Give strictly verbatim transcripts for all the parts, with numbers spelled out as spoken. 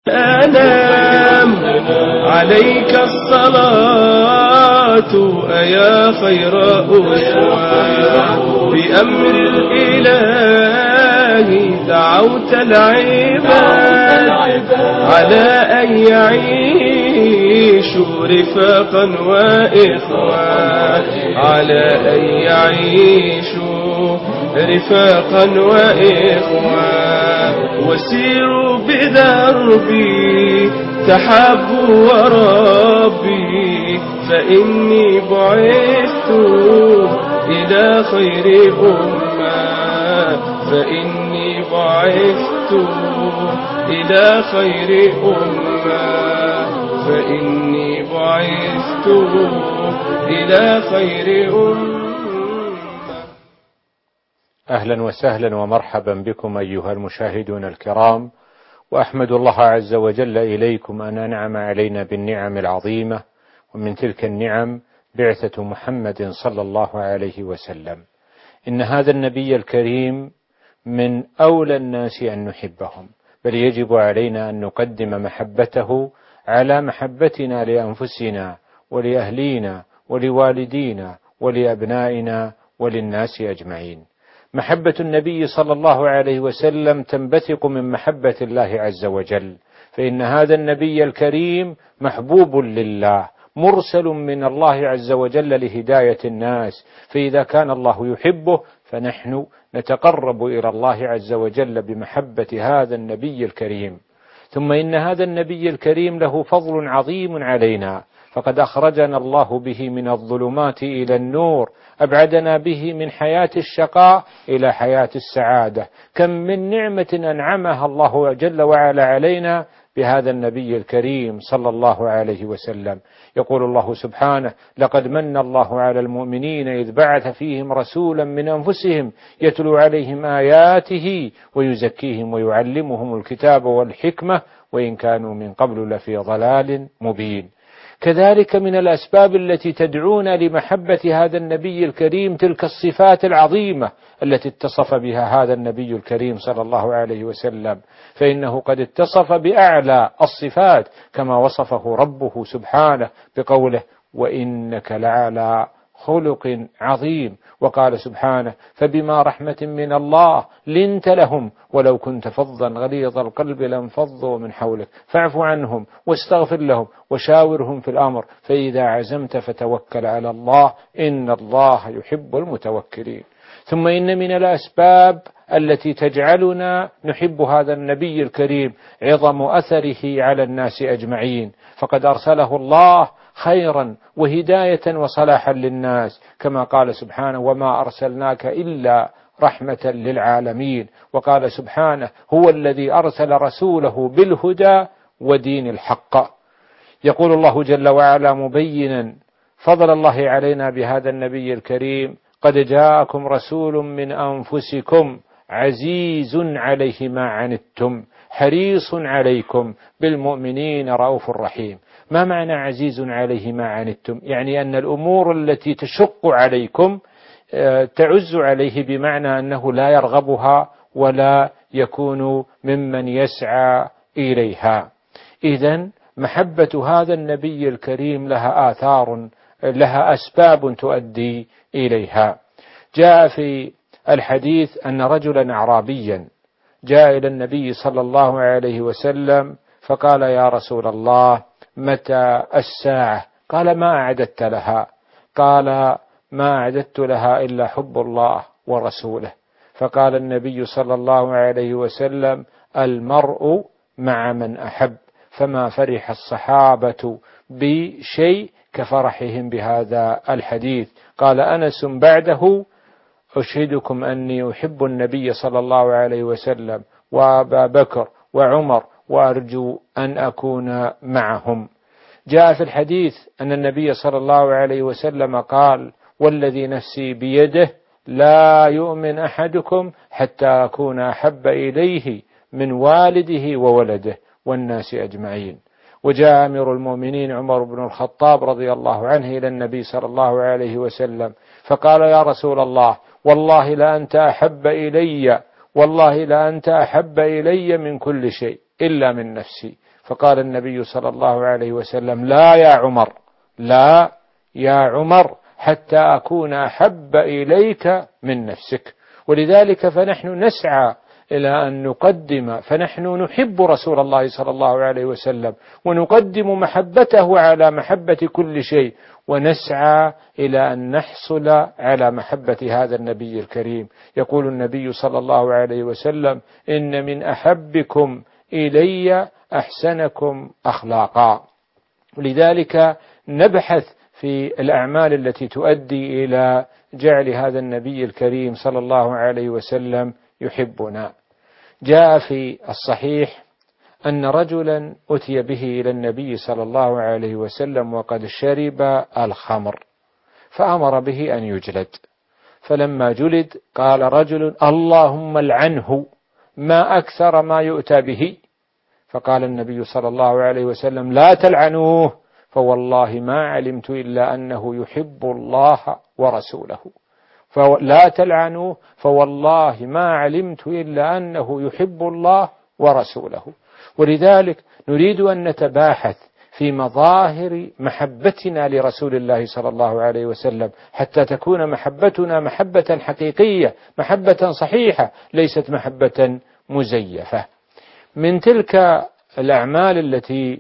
أنام عليك الصلاة أيا خير أسوة بأمر الإله دعوت العباد على أن يعيشوا رفاقا وإخوة على أن يعيشوا رفاقا وإخوة وسيروا بدربي تحابوا وربي فإني بعثت إلى خير أمة فإني بعثت إلى خير أمة فإني بعثت إلى خير أمة. أهلا وسهلا ومرحبا بكم أيها المشاهدون الكرام، وأحمد الله عز وجل إليكم أن أنعم علينا بالنعم العظيمة، ومن تلك النعم بعثة محمد صلى الله عليه وسلم. إن هذا النبي الكريم من أولى الناس أن نحبهم، بل يجب علينا أن نقدم محبته على محبتنا لأنفسنا ولأهلينا ولوالدينا ولأبنائنا وللناس أجمعين. محبة النبي صلى الله عليه وسلم تنبثق من محبة الله عز وجل، فإن هذا النبي الكريم محبوب لله، مرسل من الله عز وجل لهداية الناس، فإذا كان الله يحبه فنحن نتقرب إلى الله عز وجل بمحبة هذا النبي الكريم. ثم إن هذا النبي الكريم له فضل عظيم علينا، فقد أخرجنا الله به من الظلمات إلى النور، أبعدنا به من حياة الشقاء إلى حياة السعادة. كم من نعمة أنعمها الله جل وعلا علينا بهذا النبي الكريم صلى الله عليه وسلم. يقول الله سبحانه: لقد من الله على المؤمنين إذ بعث فيهم رسولا من أنفسهم يتلو عليهم آياته ويزكيهم ويعلمهم الكتاب والحكمة وإن كانوا من قبل لفي ضلال مبين. كذلك من الأسباب التي تدعونا لمحبة هذا النبي الكريم تلك الصفات العظيمة التي اتصف بها هذا النبي الكريم صلى الله عليه وسلم، فإنه قد اتصف بأعلى الصفات كما وصفه ربه سبحانه بقوله: وإنك لعلى خلق عظيم. وقال سبحانه: فبما رحمة من الله لنت لهم ولو كنت فظا غليظ القلب لانفضوا من حولك فاعف عنهم واستغفر لهم وشاورهم في الأمر فإذا عزمت فتوكل على الله إن الله يحب المتوكلين. ثم إن من الأسباب التي تجعلنا نحب هذا النبي الكريم عظم أثره على الناس أجمعين، فقد أرسله الله خيرا وهداية وصلاحا للناس، كما قال سبحانه: وما أرسلناك إلا رحمة للعالمين. وقال سبحانه: هو الذي أرسل رسوله بالهدى ودين الحق. يقول الله جل وعلا مبينا فضل الله علينا بهذا النبي الكريم: قد جاءكم رسول من أنفسكم عزيز عليه ما عنتم حريص عليكم بالمؤمنين رؤوف رحيم. ما معنى عزيز عليه ما عنتم؟ يعني أن الأمور التي تشق عليكم تعز عليه، بمعنى أنه لا يرغبها ولا يكون ممن يسعى إليها. إذن محبة هذا النبي الكريم لها آثار، لها أسباب تؤدي إليها. جاء في الحديث أن رجلا أعرابيا جاء إلى النبي صلى الله عليه وسلم فقال: يا رسول الله متى الساعة؟ قال: ما أعددت لها؟ قال: ما أعددت لها إلا حب الله ورسوله. فقال النبي صلى الله عليه وسلم: المرء مع من أحب. فما فرح الصحابة بشيء كفرحهم بهذا الحديث. قال أنس بعده: أشهدكم أني أحب النبي صلى الله عليه وسلم وأبا بكر وعمر وأرجو أن أكون معهم. جاء في الحديث أن النبي صلى الله عليه وسلم قال: والذي نفسي بيده لا يؤمن أحدكم حتى أكون أحب إليه من والده وولده والناس أجمعين. وجاء أمير المؤمنين عمر بن الخطاب رضي الله عنه إلى النبي صلى الله عليه وسلم فقال: يا رسول الله والله لا أنت أحب إلي والله لا أنت أحب إلي من كل شيء إلا من نفسي. فقال النبي صلى الله عليه وسلم: لا يا عمر، لا يا عمر، حتى أكون أحب إليك من نفسك. ولذلك فنحن نسعى إلى أن نقدم، فنحن نحب رسول الله صلى الله عليه وسلم ونقدم محبته على محبة كل شيء، ونسعى إلى أن نحصل على محبة هذا النبي الكريم. يقول النبي صلى الله عليه وسلم: إن من أحبكم إلي أحسنكم أخلاقا. ولذلك نبحث في الأعمال التي تؤدي إلى جعل هذا النبي الكريم صلى الله عليه وسلم يحبنا. جاء في الصحيح أن رجلا أتي به إلى النبي صلى الله عليه وسلم وقد شرب الخمر، فأمر به أن يجلد. فلما جلد قال رجل: اللهم العنه، ما أكثر ما يؤتى به. فقال النبي صلى الله عليه وسلم: لا تلعنوه، فوالله ما علمت إلا أنه يحب الله ورسوله. فلا تلعنوه فوالله ما علمت إلا أنه يحب الله ورسوله. ولذلك نريد أن نتباحث في مظاهر محبتنا لرسول الله صلى الله عليه وسلم، حتى تكون محبتنا محبة حقيقية، محبة صحيحة، ليست محبة مزيفة. من تلك الأعمال التي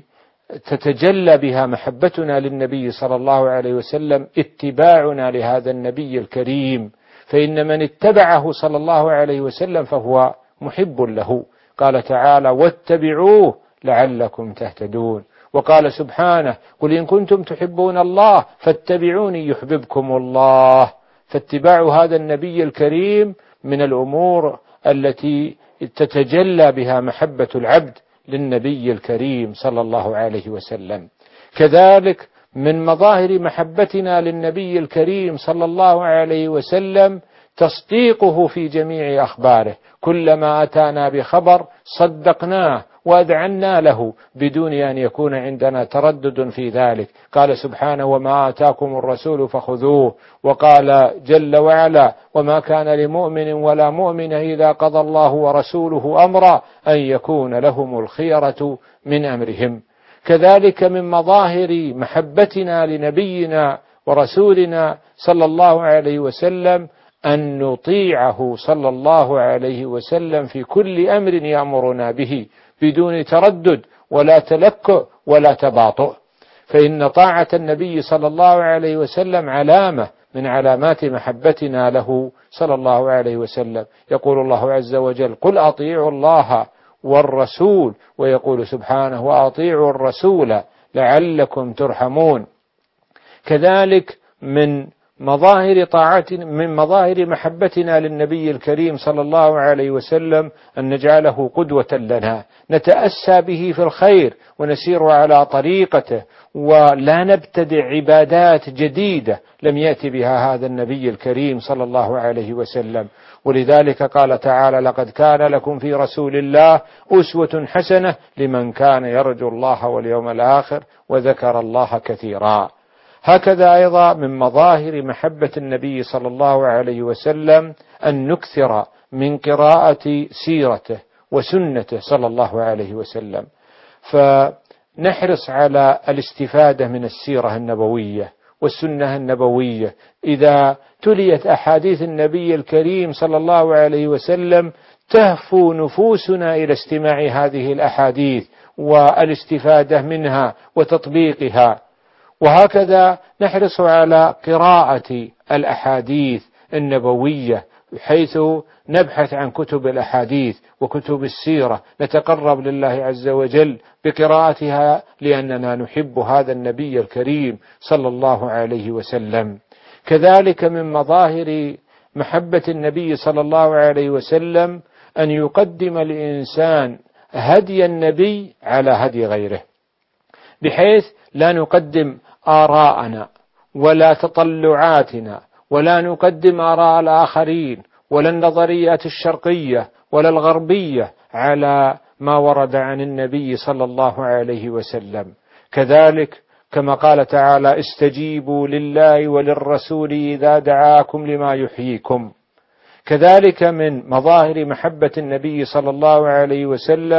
تتجلى بها محبتنا للنبي صلى الله عليه وسلم اتباعنا لهذا النبي الكريم، فإن من اتبعه صلى الله عليه وسلم فهو محب له. قال تعالى: واتبعوه لعلكم تهتدون. وقال سبحانه: قل إن كنتم تحبون الله فاتبعوني يحببكم الله. فاتباع هذا النبي الكريم من الأمور التي تتجلى بها محبة العبد للنبي الكريم صلى الله عليه وسلم. كذلك من مظاهر محبتنا للنبي الكريم صلى الله عليه وسلم تصديقه في جميع أخباره، كلما أتانا بخبر صدقناه وأذعنا له بدون أن يكون عندنا تردد في ذلك. قال سبحانه: وما آتاكم الرسول فخذوه. وقال جل وعلا: وما كان لمؤمن ولا مؤمن إذا قضى الله ورسوله أمرا أن يكون لهم الخيرة من أمرهم. كذلك من مظاهر محبتنا لنبينا ورسولنا صلى الله عليه وسلم أن نطيعه صلى الله عليه وسلم في كل أمر يأمرنا به بدون تردد ولا تلكؤ ولا تباطؤ، فإن طاعة النبي صلى الله عليه وسلم علامة من علامات محبتنا له صلى الله عليه وسلم. يقول الله عز وجل: قل أطيعوا الله والرسول. ويقول سبحانه: وأطيعوا الرسول لعلكم ترحمون. كذلك من مظاهر طاعتنا من مظاهر محبتنا للنبي الكريم صلى الله عليه وسلم أن نجعله قدوة لنا، نتأسى به في الخير ونسير على طريقته، ولا نبتدع عبادات جديدة لم يأتي بها هذا النبي الكريم صلى الله عليه وسلم. ولذلك قال تعالى: لقد كان لكم في رسول الله أسوة حسنة لمن كان يرجو الله واليوم الآخر وذكر الله كثيرا. هكذا أيضا من مظاهر محبة النبي صلى الله عليه وسلم أن نكثر من قراءة سيرته وسنته صلى الله عليه وسلم، فنحرص على الاستفادة من السيرة النبوية والسنة النبوية. إذا تليت أحاديث النبي الكريم صلى الله عليه وسلم تهفو نفوسنا إلى استماع هذه الأحاديث والاستفادة منها وتطبيقها. وهكذا نحرص على قراءة الأحاديث النبوية، حيث نبحث عن كتب الأحاديث وكتب السيرة، نتقرب لله عز وجل بقراءتها لأننا نحب هذا النبي الكريم صلى الله عليه وسلم. كذلك من مظاهر محبة النبي صلى الله عليه وسلم أن يقدم الإنسان هدي النبي على هدي غيره، بحيث لا نقدم آراءنا ولا تطلعاتنا ولا نقدم آراء الآخرين ولا النظريات الشرقية ولا الغربية على ما ورد عن النبي صلى الله عليه وسلم. كذلك كما قال تعالى: استجيبوا لله وللرسول إذا دعاكم لما يحييكم. كذلك من مظاهر محبة النبي صلى الله عليه وسلم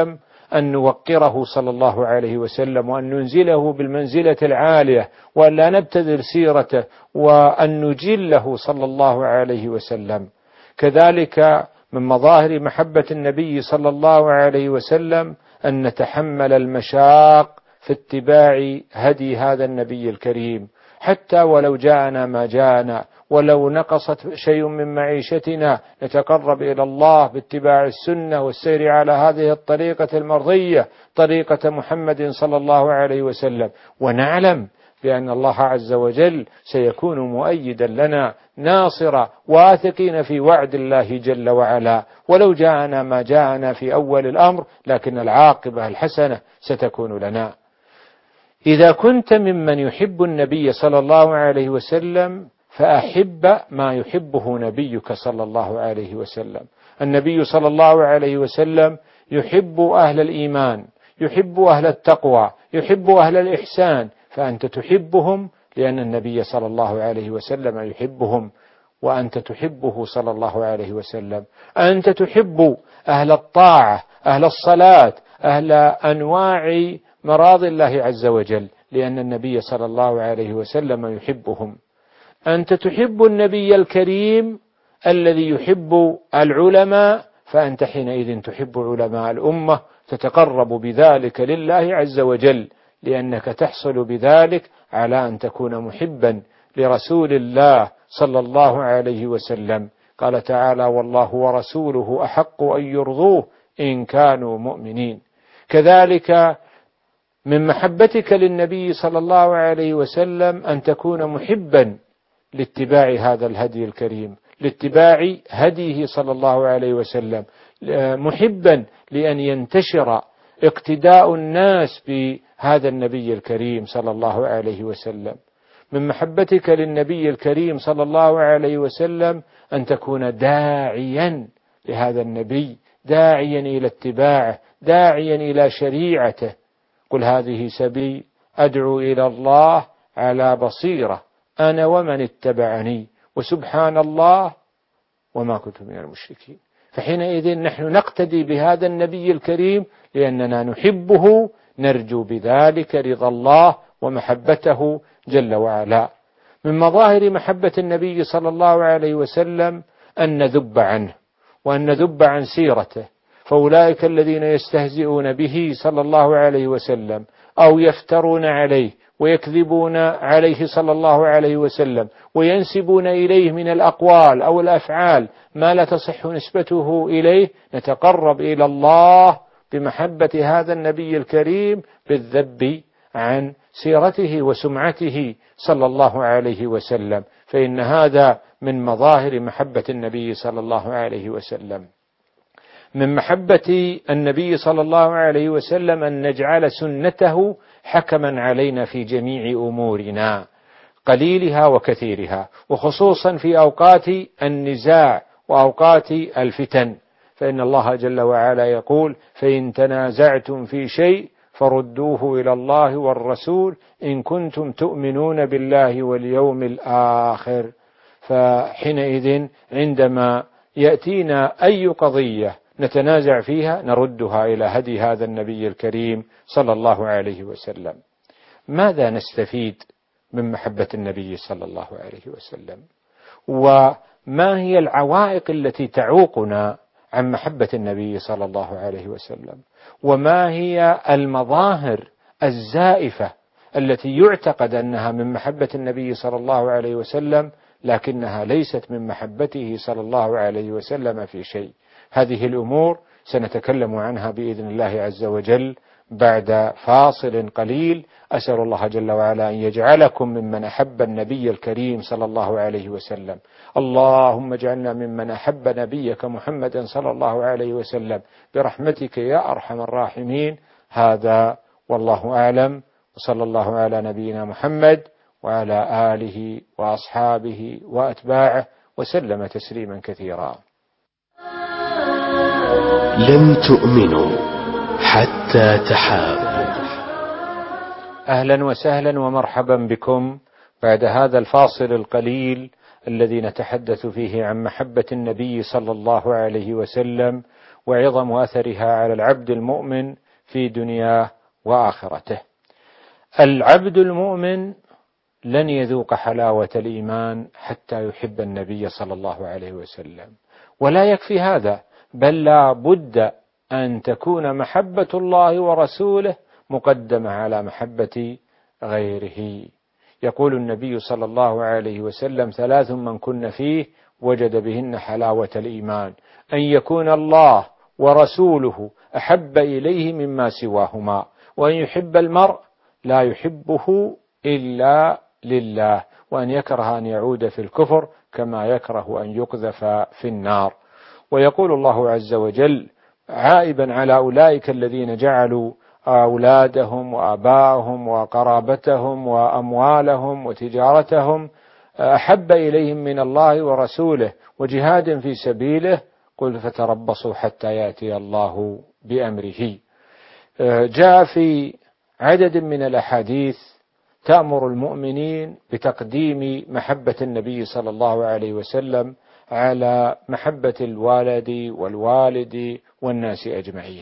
أن نوقره صلى الله عليه وسلم، وأن ننزله بالمنزلة العالية، وأن لا نبتذل سيرته، وأن نجله صلى الله عليه وسلم. كذلك من مظاهر محبة النبي صلى الله عليه وسلم أن نتحمل المشاق في اتباع هدي هذا النبي الكريم، حتى ولو جاءنا ما جاءنا، ولو نقصت شيء من معيشتنا نتقرب إلى الله باتباع السنة والسير على هذه الطريقة المرضية، طريقة محمد صلى الله عليه وسلم، ونعلم بأن الله عز وجل سيكون مؤيدا لنا ناصرا، واثقين في وعد الله جل وعلا، ولو جاءنا ما جاءنا في أول الأمر، لكن العاقبة الحسنة ستكون لنا. إذا كنت ممن يحب النبي صلى الله عليه وسلم فأحب ما يحبه نبيك صلى الله عليه وسلم. النبي صلى الله عليه وسلم يحب أهل الإيمان، يحب أهل التقوى، يحب أهل الإحسان، فأنت تحبهم لأن النبي صلى الله عليه وسلم يحبهم، وأنت تحبه صلى الله عليه وسلم. أنت تحب أهل الطاعة، أهل الصلاة، أهل أنواع مراضي الله عز وجل، لأن النبي صلى الله عليه وسلم يحبهم. أنت تحب النبي الكريم الذي يحب العلماء، فأنت حينئذ تحب علماء الأمة، تتقرب بذلك لله عز وجل، لأنك تحصل بذلك على أن تكون محبا لرسول الله صلى الله عليه وسلم. قال تعالى: والله ورسوله أحق أن يرضوه إن كانوا مؤمنين. كذلك من محبتك للنبي صلى الله عليه وسلم أن تكون محبا لاتباع هذا الهدي الكريم، لاتباع هديه صلى الله عليه وسلم، محبا لأن ينتشر اقتداء الناس بهذا النبي الكريم صلى الله عليه وسلم. من محبتك للنبي الكريم صلى الله عليه وسلم أن تكون داعيا لهذا النبي، داعيا إلى اتباعه، داعيا إلى شريعته. قل هذه سبيلي أدعو إلى الله على بصيرة أنا ومن اتبعني وسبحان الله وما كنت من المشركين. فحينئذ نحن نقتدي بهذا النبي الكريم لأننا نحبه، نرجو بذلك رضا الله ومحبته جل وعلا. من مظاهر محبة النبي صلى الله عليه وسلم أن نذب عنه وأن نذب عن سيرته. فأولئك الذين يستهزئون به صلى الله عليه وسلم أو يفترون عليه ويكذبون عليه صلى الله عليه وسلم وينسبون إليه من الأقوال أو الأفعال ما لا تصح نسبته إليه، نتقرب إلى الله بمحبة هذا النبي الكريم بالذب عن سيرته وسمعته صلى الله عليه وسلم، فإن هذا من مظاهر محبة النبي صلى الله عليه وسلم. من محبة النبي صلى الله عليه وسلم أن نجعل سنته حكما علينا في جميع أمورنا قليلها وكثيرها، وخصوصا في أوقات النزاع وأوقات الفتن، فإن الله جل وعلا يقول: فإن تنازعتم في شيء فردوه إلى الله والرسول إن كنتم تؤمنون بالله واليوم الآخر. فحينئذ عندما يأتينا أي قضية نتنازع فيها نردها إلى هدي هذا النبي الكريم صلى الله عليه وسلم. ماذا نستفيد من محبة النبي صلى الله عليه وسلم؟ وما هي العوائق التي تعوقنا عن محبة النبي صلى الله عليه وسلم؟ وما هي المظاهر الزائفة التي يعتقد أنها من محبة النبي صلى الله عليه وسلم لكنها ليست من محبته صلى الله عليه وسلم في شيء؟ هذه الأمور سنتكلم عنها بإذن الله عز وجل بعد فاصل قليل. أسأل الله جل وعلا أن يجعلكم ممن أحب النبي الكريم صلى الله عليه وسلم. اللهم اجعلنا ممن أحب نبيك محمدا صلى الله عليه وسلم برحمتك يا أرحم الراحمين. هذا والله أعلم، وصلى الله على نبينا محمد وعلى آله وأصحابه وأتباعه وسلم تسليما كثيرا. لم تؤمنوا حتى تحابوا. أهلا وسهلا ومرحبا بكم بعد هذا الفاصل القليل الذي نتحدث فيه عن محبة النبي صلى الله عليه وسلم وعظم أثرها على العبد المؤمن في دنياه وآخرته. العبد المؤمن لن يذوق حلاوة الإيمان حتى يحب النبي صلى الله عليه وسلم، ولا يكفي هذا، بل لا بد أن تكون محبة الله ورسوله مقدمة على محبة غيره. يقول النبي صلى الله عليه وسلم: ثلاث من كن فيه وجد بهن حلاوة الإيمان: أن يكون الله ورسوله أحب إليه مما سواهما، وأن يحب المرء لا يحبه إلا لله، وأن يكره أن يعود في الكفر كما يكره أن يقذف في النار. ويقول الله عز وجل عائبا على أولئك الذين جعلوا أولادهم وآباءهم وقرابتهم وأموالهم وتجارتهم أحب إليهم من الله ورسوله وجهاد في سبيله، قل فتربصوا حتى يأتي الله بأمره. جاء في عدد من الأحاديث تأمر المؤمنين بتقديم محبة النبي صلى الله عليه وسلم على محبة الوالد والوالد والناس أجمعين.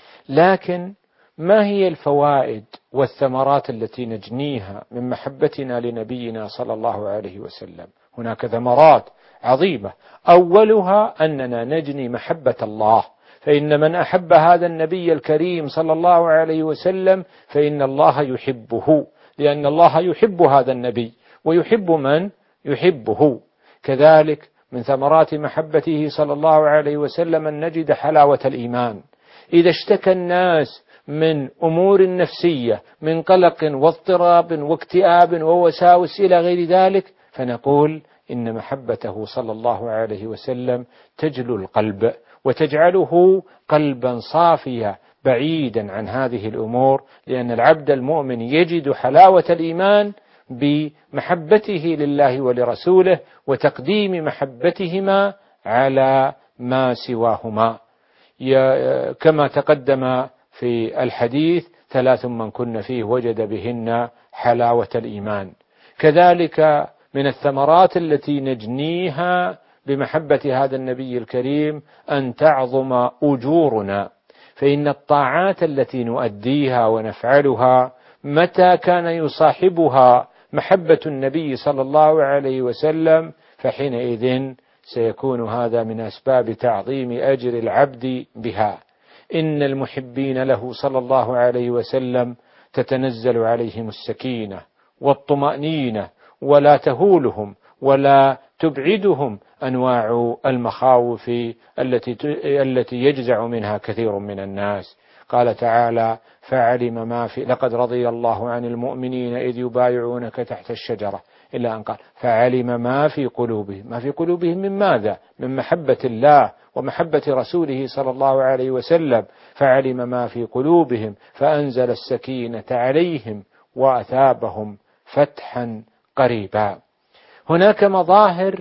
لكن ما هي الفوائد والثمرات التي نجنيها من محبتنا لنبينا صلى الله عليه وسلم؟ هناك ثمرات عظيمة، أولها أننا نجني محبة الله، فإن من أحب هذا النبي الكريم صلى الله عليه وسلم فإن الله يحبه، لأن الله يحب هذا النبي ويحب من يحبه. كذلك من ثمرات محبته صلى الله عليه وسلم أن نجد حلاوة الإيمان. إذا اشتكى الناس من أمور نفسية، من قلق واضطراب واكتئاب ووساوس إلى غير ذلك، فنقول إن محبته صلى الله عليه وسلم تجلو القلب وتجعله قلبا صافيا بعيدا عن هذه الأمور، لأن العبد المؤمن يجد حلاوة الإيمان بمحبته لله ولرسوله وتقديم محبتهما على ما سواهما، كما تقدم في الحديث: ثلاث من كن فيه وجد بهن حلاوة الإيمان. كذلك من الثمرات التي نجنيها بمحبة هذا النبي الكريم أن تعظم أجورنا، فإن الطاعات التي نؤديها ونفعلها متى كان يصاحبها محبة النبي صلى الله عليه وسلم فحينئذ سيكون هذا من أسباب تعظيم أجر العبد بها. إن المحبين له صلى الله عليه وسلم تتنزل عليهم السكينة والطمأنينة ولا تهولهم ولا تبعدهم أنواع المخاوف التي التي يجزع منها كثير من الناس. قال تعالى: فعلم ما في لقد رضي الله عن المؤمنين إذ يبايعونك تحت الشجرة، إلا أن قال فعلم ما في قلوبهم. ما في قلوبهم من ماذا؟ من محبة الله ومحبة رسوله صلى الله عليه وسلم. فعلم ما في قلوبهم فأنزل السكينة عليهم وأثابهم فتحا قريبا. هناك مظاهر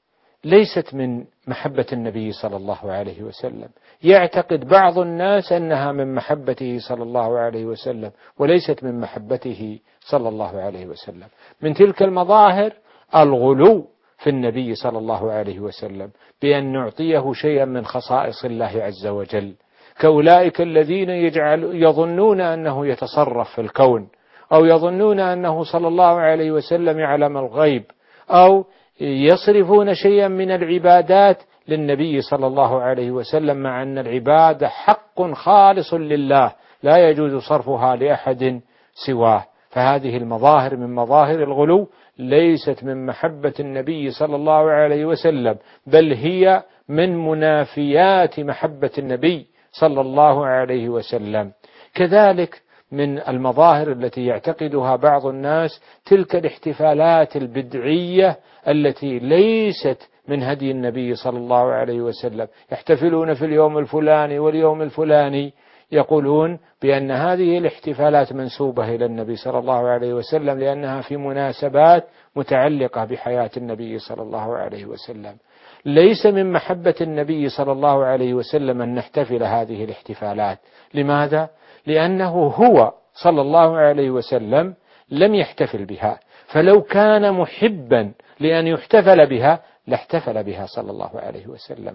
ليست من محبة النبي صلى الله عليه وسلم، يعتقد بعض الناس أنها من محبته صلى الله عليه وسلم وليست من محبته صلى الله عليه وسلم. من تلك المظاهر الغلو في النبي صلى الله عليه وسلم بأن نعطيه شيئا من خصائص الله عز وجل، كأولئك الذين يجعل يظنون أنه يتصرف في الكون، أو يظنون أنه صلى الله عليه وسلم يعلم الغيب، أو يصرفون شيئا من العبادات للنبي صلى الله عليه وسلم، مع أن العبادة حق خالص لله لا يجوز صرفها لأحد سواه. فهذه المظاهر من مظاهر الغلو، ليست من محبة النبي صلى الله عليه وسلم، بل هي من منافيات محبة النبي صلى الله عليه وسلم. كذلك من المظاهر التي يعتقدها بعض الناس تلك الاحتفالات البدعية التي ليست من هدي النبي صلى الله عليه وسلم، يحتفلون في اليوم الفلاني واليوم الفلاني، يقولون بأن هذه الاحتفالات منسوبة إلى النبي صلى الله عليه وسلم لأنها في مناسبات متعلقة بحياة النبي صلى الله عليه وسلم. ليس من محبة النبي صلى الله عليه وسلم أن نحتفل هذه الاحتفالات. لماذا؟ لأنه هو صلى الله عليه وسلم لم يحتفل بها، فلو كان محبا لأن يحتفل بها لاحتفل بها صلى الله عليه وسلم.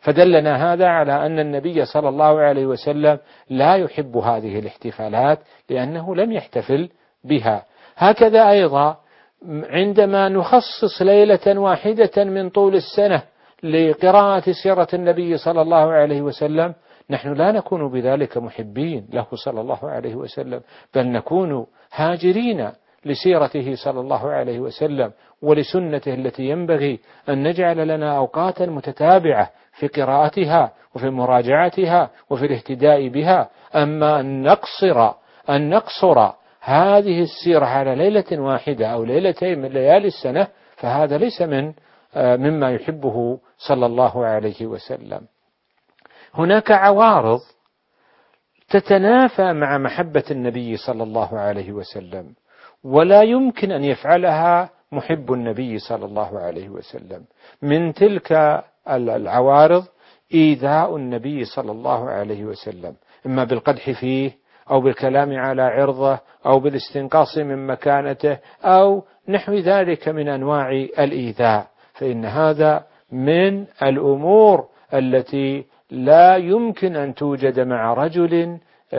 فدلنا هذا على أن النبي صلى الله عليه وسلم لا يحب هذه الاحتفالات لأنه لم يحتفل بها. هكذا أيضا عندما نخصص ليلة واحدة من طول السنة لقراءة سيرة النبي صلى الله عليه وسلم، نحن لا نكون بذلك محبين له صلى الله عليه وسلم، بل نكون هاجرين لسيرته صلى الله عليه وسلم ولسنته التي ينبغي أن نجعل لنا أوقاتا متتابعة في قراءتها وفي مراجعتها وفي الاهتداء بها. أما أن نقصر أن نقصر هذه السيرة على ليلة واحدة أو ليلتين من ليالي السنة فهذا ليس من مما يحبه صلى الله عليه وسلم. هناك عوارض تتنافى مع محبة النبي صلى الله عليه وسلم، ولا يمكن أن يفعلها محب النبي صلى الله عليه وسلم. من تلك العوارض إيذاء النبي صلى الله عليه وسلم، إما بالقدح فيه أو بالكلام على عرضه أو بالاستنقاص من مكانته أو نحو ذلك من أنواع الإيذاء، فإن هذا من الأمور التي لا يمكن أن توجد مع رجل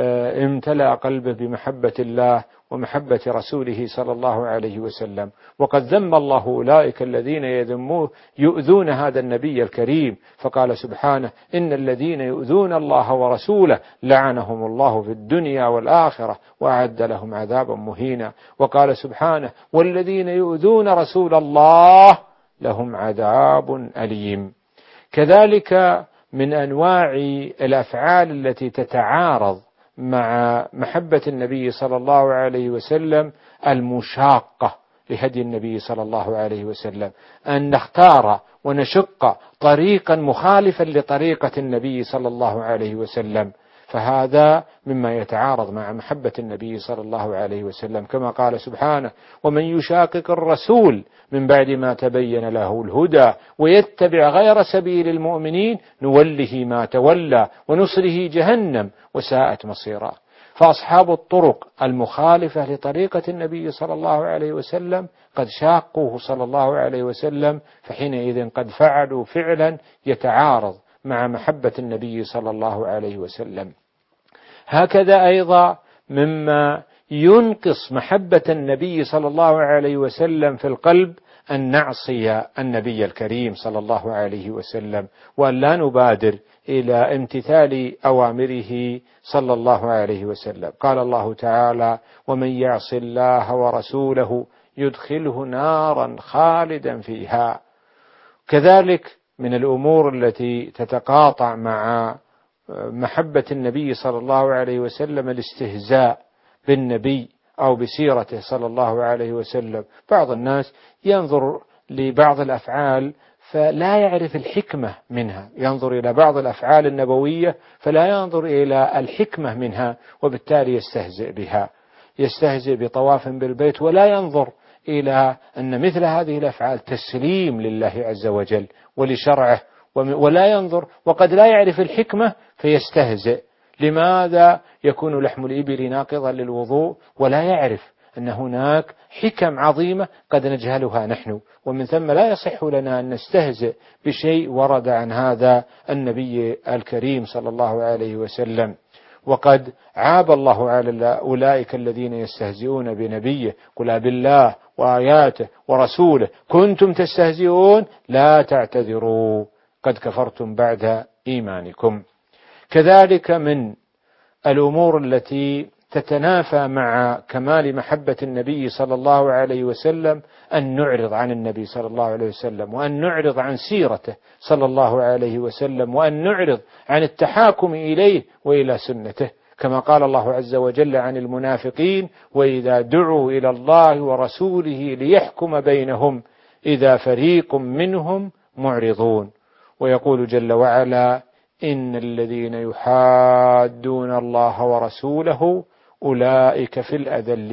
امتلأ قلبه بمحبة الله ومحبة رسوله صلى الله عليه وسلم. وقد ذم الله أولئك الذين يذمون يؤذون هذا النبي الكريم، فقال سبحانه: إن الذين يؤذون الله ورسوله لعنهم الله في الدنيا والآخرة وأعد لهم عذابا مهينا. وقال سبحانه: والذين يؤذون رسول الله لهم عذاب أليم. كذلك من أنواع الأفعال التي تتعارض مع محبة النبي صلى الله عليه وسلم المشاقة لهدي النبي صلى الله عليه وسلم، أن نختار ونشق طريقا مخالفا لطريقة النبي صلى الله عليه وسلم، فهذا مما يتعارض مع محبة النبي صلى الله عليه وسلم، كما قال سبحانه: ومن يشاقق الرسول من بعد ما تبين له الهدى ويتبع غير سبيل المؤمنين نوله ما تولى ونصره جهنم وساءت مصيرا. فأصحاب الطرق المخالفة لطريقة النبي صلى الله عليه وسلم قد شاقوه صلى الله عليه وسلم، فحينئذ قد فعلوا فعلا يتعارض مع محبة النبي صلى الله عليه وسلم. هكذا أيضا مما ينقص محبة النبي صلى الله عليه وسلم في القلب أن نعصي النبي الكريم صلى الله عليه وسلم، وأن لا نبادر إلى امتثال أوامره صلى الله عليه وسلم. قال الله تعالى: ومن يعص الله ورسوله يدخله نارا خالدا فيها. كذلك من الأمور التي تتقاطع مع محبة النبي صلى الله عليه وسلم الاستهزاء بالنبي أو بسيرته صلى الله عليه وسلم. بعض الناس ينظر لبعض الأفعال فلا يعرف الحكمة منها، ينظر إلى بعض الأفعال النبوية فلا ينظر إلى الحكمة منها، وبالتالي يستهزئ بها، يستهزئ بطواف بالبيت ولا ينظر إلى أن مثل هذه الأفعال تسليم لله عز وجل ولشرعه، ولا ينظر وقد لا يعرف الحكمة فيستهزئ. لماذا يكون لحم الإبل ناقضا للوضوء ولا يعرف أن هناك حكم عظيمة قد نجهلها نحن، ومن ثم لا يصح لنا أن نستهزئ بشيء ورد عن هذا النبي الكريم صلى الله عليه وسلم. وقد عاب الله على أولئك الذين يستهزئون بنبيه: قل بالله وآياته ورسوله كنتم تستهزئون لا تعتذروا قد كفرتم بعد إيمانكم. كذلك من الأمور التي تتنافى مع كمال محبة النبي صلى الله عليه وسلم أن نعرض عن النبي صلى الله عليه وسلم، وأن نعرض عن سيرته صلى الله عليه وسلم، وأن نعرض عن التحاكم إليه وإلى سنته، كما قال الله عز وجل عن المنافقين: وإذا دعوا إلى الله ورسوله ليحكم بينهم إذا فريق منهم معرضون. ويقول جل وعلا: إن الذين يحادون الله ورسوله أولئك في الأذلين.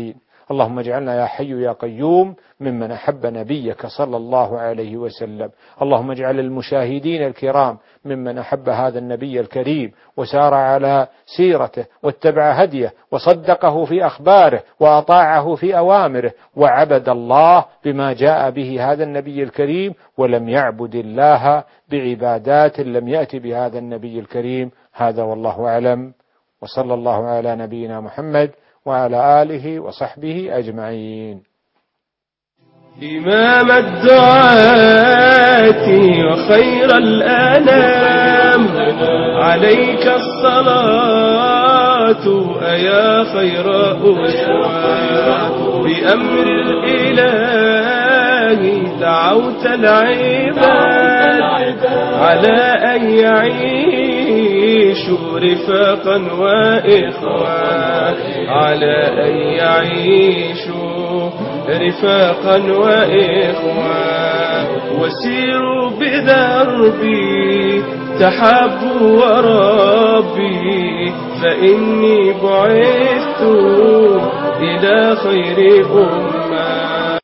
اللهم اجعلنا يا حي يا قيوم ممن أحب نبيك صلى الله عليه وسلم. اللهم اجعل المشاهدين الكرام ممن أحب هذا النبي الكريم وسار على سيرته واتبع هديه وصدقه في أخباره وأطاعه في أوامره وعبد الله بما جاء به هذا النبي الكريم ولم يعبد الله بعبادات لم يأتي بهذا النبي الكريم. هذا والله أعلم، وصلى الله على نبينا محمد وعلى آله وصحبه أجمعين. إمام الدعاة وخير الأنام عليك الصلاة أيا خير أسوة بأمر الإله دعوت العباد على أن يعيشوا رفاقا وإخوة على أن يعيشوا رفاقا وإخوة وسيروا بدربي تحابوا وربي فإني بعثت إلى خير أمة